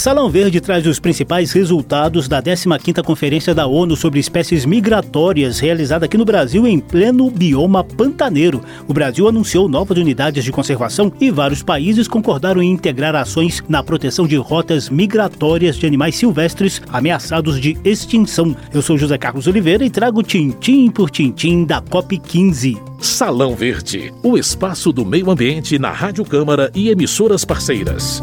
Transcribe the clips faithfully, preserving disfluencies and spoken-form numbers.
Salão Verde traz os principais resultados da décima quinta Conferência da ONU sobre Espécies Migratórias, realizada aqui no Brasil em pleno bioma pantaneiro. O Brasil anunciou novas unidades de conservação e vários países concordaram em integrar ações na proteção de rotas migratórias de animais silvestres ameaçados de extinção. Eu sou José Carlos Oliveira e trago tintim por tintim da COP quinze. Salão Verde, o espaço do meio ambiente na Rádio Câmara e emissoras parceiras.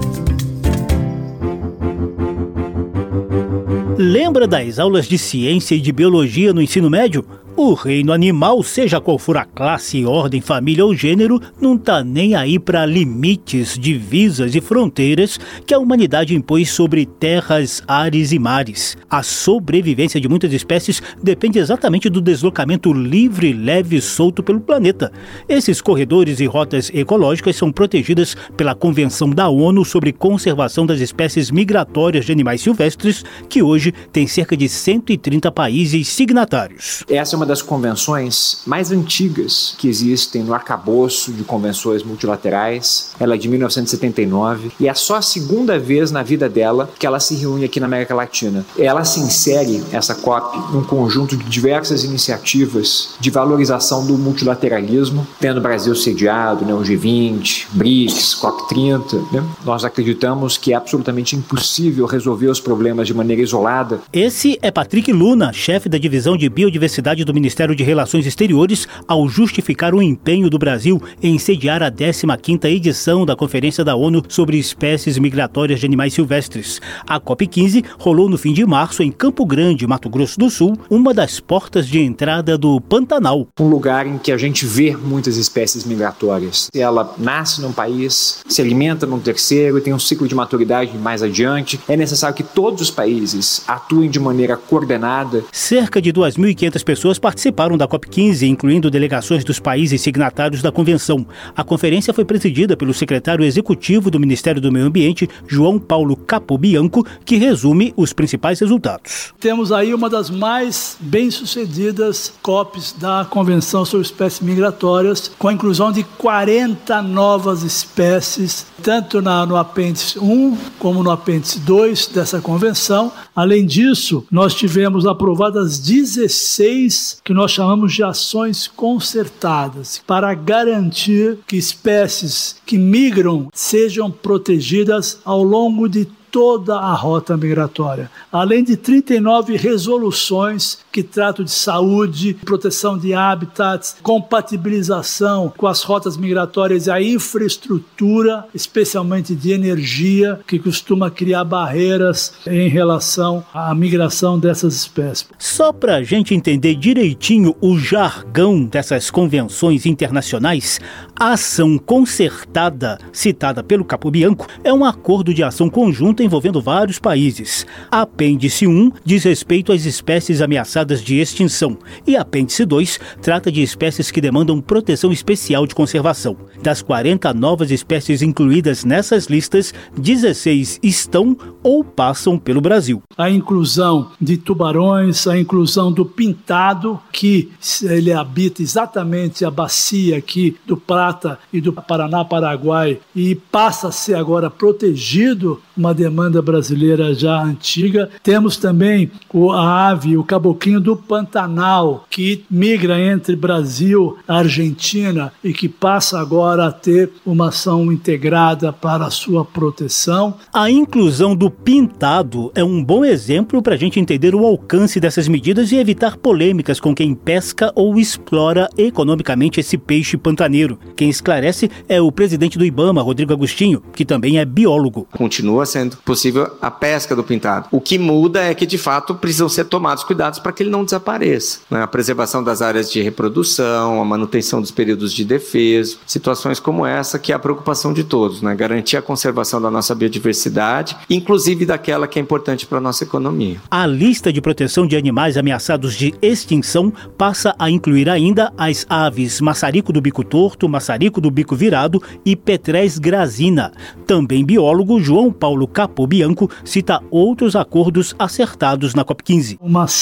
Lembra das aulas de ciência e de biologia no ensino médio? O reino animal, seja qual for a classe, ordem, família ou gênero, não tá nem aí para limites, divisas e fronteiras que a humanidade impôs sobre terras, ares e mares. A sobrevivência de muitas espécies depende exatamente do deslocamento livre, leve e solto pelo planeta. Esses corredores e rotas ecológicas são protegidas pela Convenção da ONU sobre Conservação das Espécies Migratórias de Animais Silvestres, que hoje tem cerca de cento e trinta países signatários. Essa é uma das convenções mais antigas que existem no arcabouço de convenções multilaterais. Ela é de mil novecentos e setenta e nove e é só a segunda vez na vida dela que ela se reúne aqui na América Latina. Ela se insere, essa COP, num conjunto de diversas iniciativas de valorização do multilateralismo, tendo o Brasil sediado, né, o G vinte, BRICS, COP trinta. Né? Nós acreditamos que é absolutamente impossível resolver os problemas de maneira isolada. Esse é Patrick Luna, chefe da Divisão de Biodiversidade do Ministério de Relações Exteriores, ao justificar o empenho do Brasil em sediar a décima quinta edição da Conferência da ONU sobre Espécies Migratórias de Animais Silvestres. A COP quinze rolou no fim de março em Campo Grande, Mato Grosso do Sul, uma das portas de entrada do Pantanal. Um lugar em que a gente vê muitas espécies migratórias. Ela nasce num país, se alimenta num terceiro, tem um ciclo de maturidade mais adiante. É necessário que todos os países atuem de maneira coordenada. Cerca de duas mil e quinhentas pessoas participaram da COP quinze, incluindo delegações dos países signatários da convenção. A conferência foi presidida pelo secretário executivo do Ministério do Meio Ambiente, João Paulo Capobianco, que resume os principais resultados. Temos aí uma das mais bem-sucedidas COPs da Convenção sobre Espécies Migratórias, com a inclusão de quarenta novas espécies, tanto na, no apêndice um como no apêndice dois dessa convenção. Além disso, nós tivemos aprovadas dezesseis que nós chamamos de ações concertadas para garantir que espécies que migram sejam protegidas ao longo de toda a rota migratória, além de trinta e nove resoluções que tratam de saúde, proteção de habitats, compatibilização com as rotas migratórias e a infraestrutura, especialmente de energia, que costuma criar barreiras em relação à migração dessas espécies. Só para a gente entender direitinho o jargão dessas convenções internacionais, a ação concertada, citada pelo Capobianco, é um acordo de ação conjunta envolvendo vários países. Apêndice um diz respeito às espécies ameaçadas de extinção e Apêndice dois trata de espécies que demandam proteção especial de conservação. Das quarenta novas espécies incluídas nessas listas, dezesseis estão ou passam pelo Brasil. A inclusão de tubarões, a inclusão do pintado, que ele habita exatamente a bacia aqui do Prata e do Paraná-Paraguai e passa a ser agora protegido, uma demanda brasileira já antiga. Temos também o, a ave, o caboclinho do Pantanal, que migra entre Brasil e Argentina e que passa agora a ter uma ação integrada para a sua proteção. A inclusão do pintado é um bom exemplo para a gente entender o alcance dessas medidas e evitar polêmicas com quem pesca ou explora economicamente esse peixe pantaneiro. Quem esclarece é o presidente do IBAMA, Rodrigo Agostinho, que também é biólogo. Continua sendo possível a pesca do pintado. O que muda é que, de fato, precisam ser tomados cuidados para que ele não desapareça. Né? A preservação das áreas de reprodução, a manutenção dos períodos de defeso, situações como essa que é a preocupação de todos, né? Garantir a conservação da nossa biodiversidade, inclusive daquela que é importante para a nossa economia. A lista de proteção de animais ameaçados de extinção passa a incluir ainda as aves maçarico do bico torto, maçarico do bico virado e Petrés grazina. Também biólogo João Paulo Capobianco cita outros acordos acertados na COP quinze. Uma ação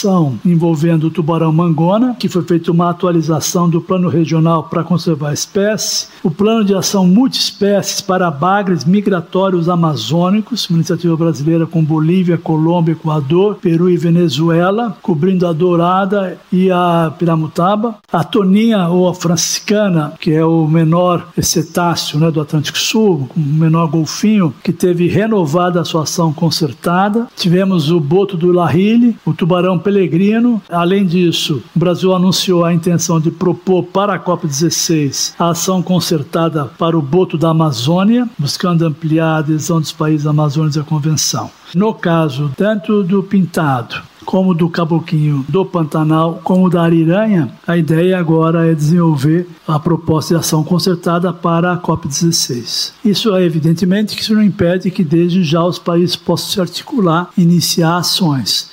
envolvendo o tubarão-mangona, que foi feita uma atualização do plano regional para conservar a espécie, o plano de ação multiespécies para bagres migratórios amazônicos, uma iniciativa brasileira com Bolívia, Colômbia, Equador, Peru e Venezuela, cobrindo a dourada e a piramutaba, a toninha ou a franciscana, que é o menor cetáceo, né, do Atlântico Sul, o menor golfinho, que teve renovada a sua ação concertada. Tivemos o boto do Lahille, o tubarão pelegrino. Além disso, o Brasil anunciou a intenção de propor para a COP dezesseis a ação concertada para o boto da Amazônia, buscando ampliar a adesão dos países amazônicos à convenção. No caso tanto do pintado como do caboclinho do Pantanal, como da ariranha, a ideia agora é desenvolver a proposta de ação concertada para a COP dezesseis. Isso é evidentemente que isso não impede que desde já os países possam se articular e iniciar ações.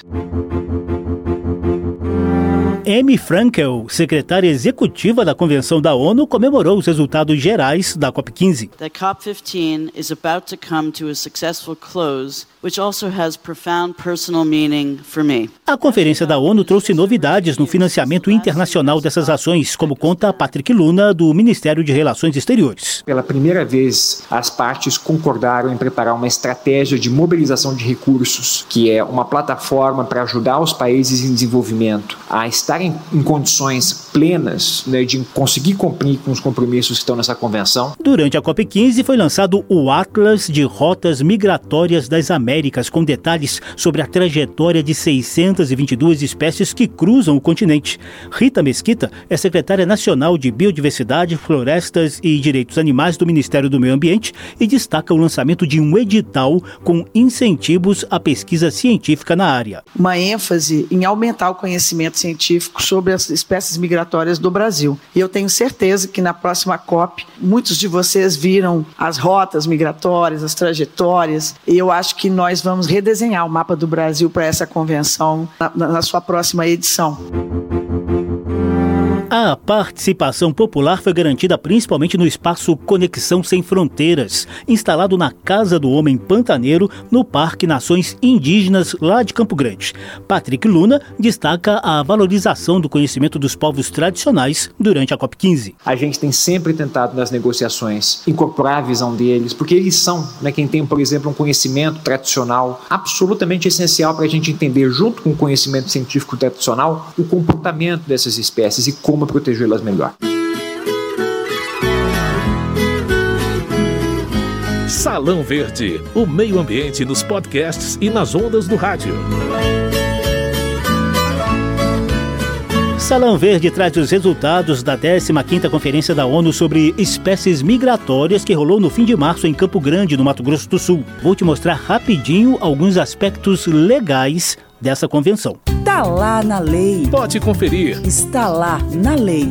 Amy Frankel, secretária executiva da Convenção da ONU, comemorou os resultados gerais da COP quinze. The COP fifteen is about to come to a successful close, which also has profound personal meaning for me. A Conferência da ONU trouxe novidades no financiamento internacional dessas ações, como conta Patrick Luna, do Ministério de Relações Exteriores. Pela primeira vez, as partes concordaram em preparar uma estratégia de mobilização de recursos, que é uma plataforma para ajudar os países em desenvolvimento a estarem em condições plenas, né, de conseguir cumprir com os compromissos que estão nessa convenção. Durante a COP quinze foi lançado o Atlas de Rotas Migratórias das Américas, com detalhes sobre a trajetória de seiscentas e vinte e duas espécies que cruzam o continente. Rita Mesquita é secretária nacional de Biodiversidade, Florestas e Direitos Animais do Ministério do Meio Ambiente e destaca o lançamento de um edital com incentivos à pesquisa científica na área. Uma ênfase em aumentar o conhecimento científico sobre as espécies migratórias do Brasil. E eu tenho certeza que na próxima COP, muitos de vocês viram as rotas migratórias, as trajetórias, e eu acho que nós vamos redesenhar o mapa do Brasil para essa convenção na, na sua próxima edição. A participação popular foi garantida principalmente no espaço Conexão Sem Fronteiras, instalado na Casa do Homem Pantaneiro, no Parque Nações Indígenas, lá de Campo Grande. Patrick Luna destaca a valorização do conhecimento dos povos tradicionais durante a COP quinze. A gente tem sempre tentado nas negociações incorporar a visão deles, porque eles são, né, quem tem, por exemplo, um conhecimento tradicional absolutamente essencial para a gente entender, junto com o conhecimento científico tradicional, o comportamento dessas espécies e como protegê-las melhor. Salão Verde, o meio ambiente nos podcasts e nas ondas do rádio. Salão Verde traz os resultados da décima quinta Conferência da ONU sobre Espécies Migratórias, que rolou no fim de março em Campo Grande, no Mato Grosso do Sul. Vou te mostrar rapidinho alguns aspectos legais dessa convenção. Está lá na lei. Pode conferir. Está lá na lei.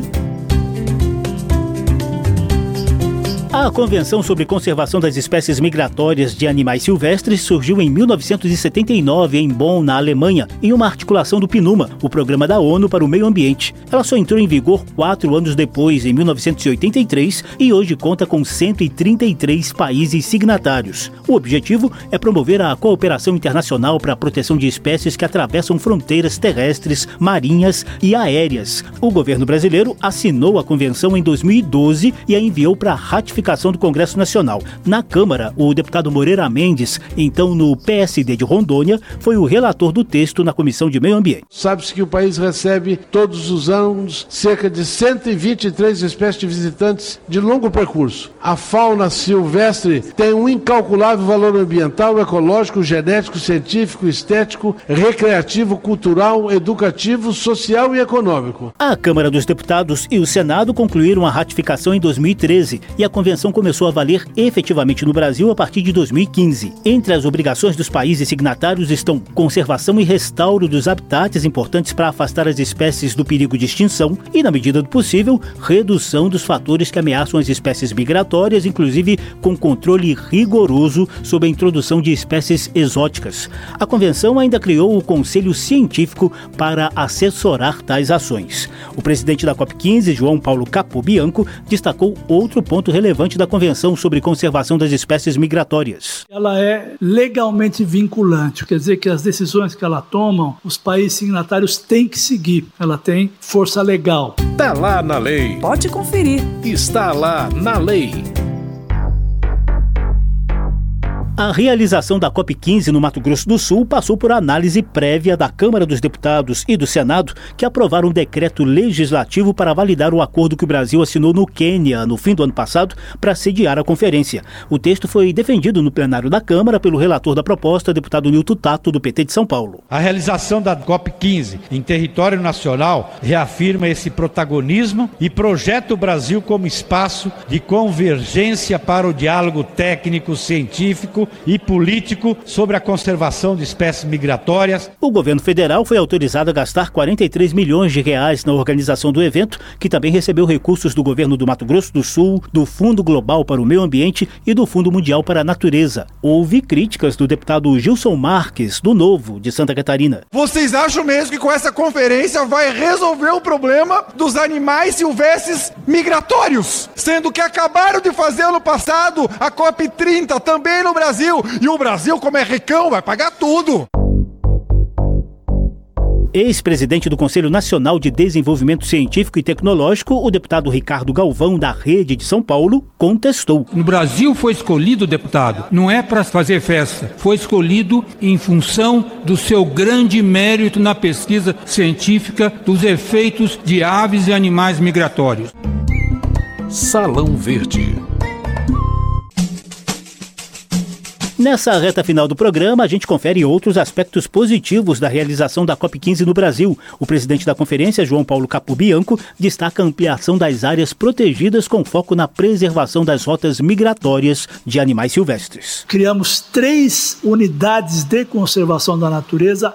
A Convenção sobre Conservação das Espécies Migratórias de Animais Silvestres surgiu em mil novecentos e setenta e nove em Bonn, na Alemanha, em uma articulação do PNUMA, o Programa da ONU para o Meio Ambiente. Ela só entrou em vigor quatro anos depois, em mil novecentos e oitenta e três, e hoje conta com cento e trinta e três países signatários. O objetivo é promover a cooperação internacional para a proteção de espécies que atravessam fronteiras terrestres, marinhas e aéreas. O governo brasileiro assinou a convenção em dois mil e doze e a enviou para ratificação do Congresso Nacional. Na Câmara, o deputado Moreira Mendes, então no P S D de Rondônia, foi o relator do texto na Comissão de Meio Ambiente. Sabe-se que o país recebe todos os anos cerca de cento e vinte e três espécies de visitantes de longo percurso. A fauna silvestre tem um incalculável valor ambiental, ecológico, genético, científico, estético, recreativo, cultural, educativo, social e econômico. A Câmara dos Deputados e o Senado concluíram a ratificação em dois mil e treze e a convenção começou a valer efetivamente no Brasil a partir de dois mil e quinze. Entre as obrigações dos países signatários estão conservação e restauro dos habitats importantes para afastar as espécies do perigo de extinção e, na medida do possível, redução dos fatores que ameaçam as espécies migratórias, inclusive com controle rigoroso sobre a introdução de espécies exóticas. A convenção ainda criou o Conselho Científico para assessorar tais ações. O presidente da COP quinze, João Paulo Capobianco, destacou outro ponto relevante relevante da Convenção sobre Conservação das Espécies Migratórias. Ela é legalmente vinculante, quer dizer que as decisões que ela toma, os países signatários têm que seguir. Ela tem força legal. Tá lá na lei. Pode conferir. Está lá na lei. A realização da COP quinze no Mato Grosso do Sul passou por análise prévia da Câmara dos Deputados e do Senado, que aprovaram um decreto legislativo para validar o acordo que o Brasil assinou no Quênia no fim do ano passado para sediar a conferência. O texto foi defendido no plenário da Câmara pelo relator da proposta, deputado Nilton Tato, do P T de São Paulo. A realização da COP quinze em território nacional reafirma esse protagonismo e projeta o Brasil como espaço de convergência para o diálogo técnico, científico e político sobre a conservação de espécies migratórias. O governo federal foi autorizado a gastar quarenta e três milhões de reais na organização do evento, que também recebeu recursos do governo do Mato Grosso do Sul, do Fundo Global para o Meio Ambiente e do Fundo Mundial para a Natureza. Houve críticas do deputado Gilson Marques, do Novo, de Santa Catarina. Vocês acham mesmo que com essa conferência vai resolver o problema dos animais silvestres migratórios? Sendo que acabaram de fazer ano passado a COP trinta também no Brasil. E o Brasil, como é ricão, vai pagar tudo. Ex-presidente do Conselho Nacional de Desenvolvimento Científico e Tecnológico, o deputado Ricardo Galvão, da Rede de São Paulo, contestou. No Brasil foi escolhido, deputado, não é para fazer festa, foi escolhido em função do seu grande mérito na pesquisa científica dos efeitos de aves e animais migratórios. Salão Verde. Nessa reta final do programa, a gente confere outros aspectos positivos da realização da COP quinze no Brasil. O presidente da conferência, João Paulo Capobianco, destaca a ampliação das áreas protegidas com foco na preservação das rotas migratórias de animais silvestres. Criamos três unidades de conservação da natureza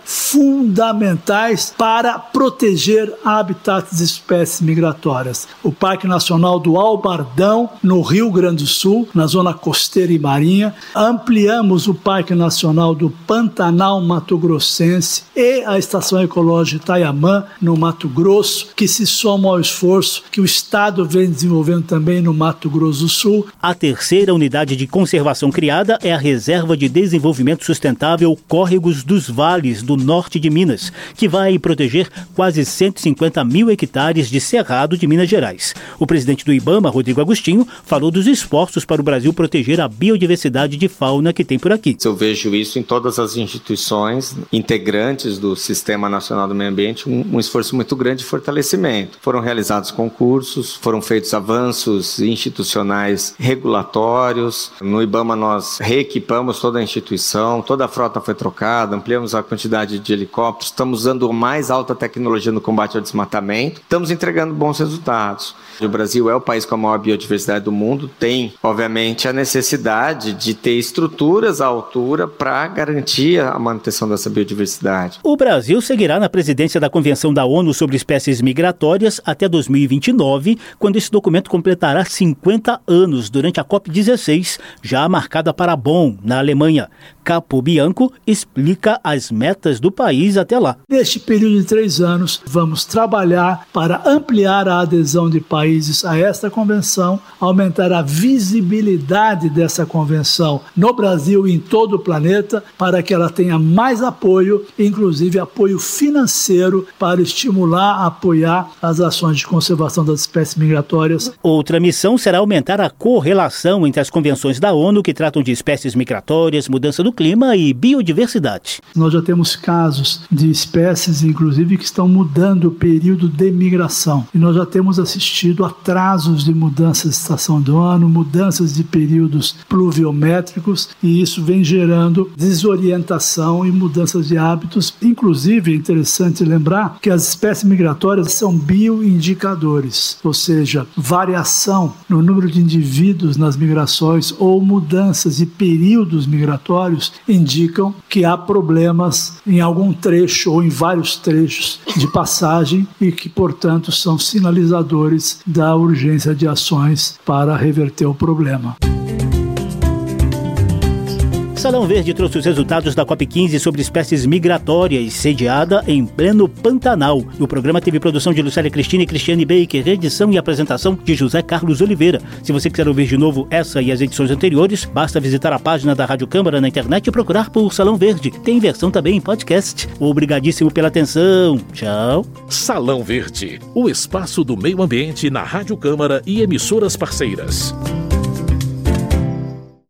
fundamentais para proteger habitats de espécies migratórias. O Parque Nacional do Albardão, no Rio Grande do Sul, na zona costeira e marinha, ampliando o Parque Nacional do Pantanal Mato Grossense e a Estação Ecológica Itaiamã, no Mato Grosso, que se somam ao esforço que o Estado vem desenvolvendo também no Mato Grosso do Sul. A terceira unidade de conservação criada é a Reserva de Desenvolvimento Sustentável Córregos dos Vales, do norte de Minas, que vai proteger quase cento e cinquenta mil hectares de cerrado de Minas Gerais. O presidente do IBAMA, Rodrigo Agostinho, falou dos esforços para o Brasil proteger a biodiversidade de fauna que tem por aqui. Eu vejo isso em todas as instituições integrantes do Sistema Nacional do Meio Ambiente, um, um esforço muito grande de fortalecimento. Foram realizados concursos, foram feitos avanços institucionais regulatórios. No IBAMA nós reequipamos toda a instituição, toda a frota foi trocada, ampliamos a quantidade de helicópteros, estamos usando a mais alta tecnologia no combate ao desmatamento, estamos entregando bons resultados. O Brasil é o país com a maior biodiversidade do mundo, tem, obviamente, a necessidade de ter estruturas à altura para garantir a manutenção dessa biodiversidade. O Brasil seguirá na presidência da Convenção da ONU sobre Espécies Migratórias até dois mil e vinte e nove, quando esse documento completará cinquenta anos, durante a COP dezesseis, já marcada para Bonn, na Alemanha. Capobianco explica as metas do país até lá. Neste período de três anos, vamos trabalhar para ampliar a adesão de países a esta convenção, aumentar a visibilidade dessa convenção no Brasil e em todo o planeta, para que ela tenha mais apoio, inclusive apoio financeiro, para estimular, apoiar as ações de conservação das espécies migratórias. Outra missão será aumentar a correlação entre as convenções da ONU que tratam de espécies migratórias, mudança do clima e biodiversidade. Nós já temos casos de espécies, inclusive, que estão mudando o período de migração. E nós já temos assistido atrasos de mudanças de estação do ano, mudanças de períodos pluviométricos, e isso vem gerando desorientação e mudanças de hábitos. Inclusive, é interessante lembrar que as espécies migratórias são bioindicadores, ou seja, variação no número de indivíduos nas migrações ou mudanças de períodos migratórios indicam que há problemas em algum trecho ou em vários trechos de passagem e que, portanto, são sinalizadores da urgência de ações para reverter o problema. Salão Verde trouxe os resultados da COP quinze sobre espécies migratórias, sediada em pleno Pantanal. O programa teve produção de Lucélia Cristina e Cristiane Baker, edição e apresentação de José Carlos Oliveira. Se você quiser ouvir de novo essa e as edições anteriores, basta visitar a página da Rádio Câmara na internet e procurar por Salão Verde. Tem versão também em podcast. Obrigadíssimo pela atenção. Tchau. Salão Verde, o espaço do meio ambiente na Rádio Câmara e emissoras parceiras.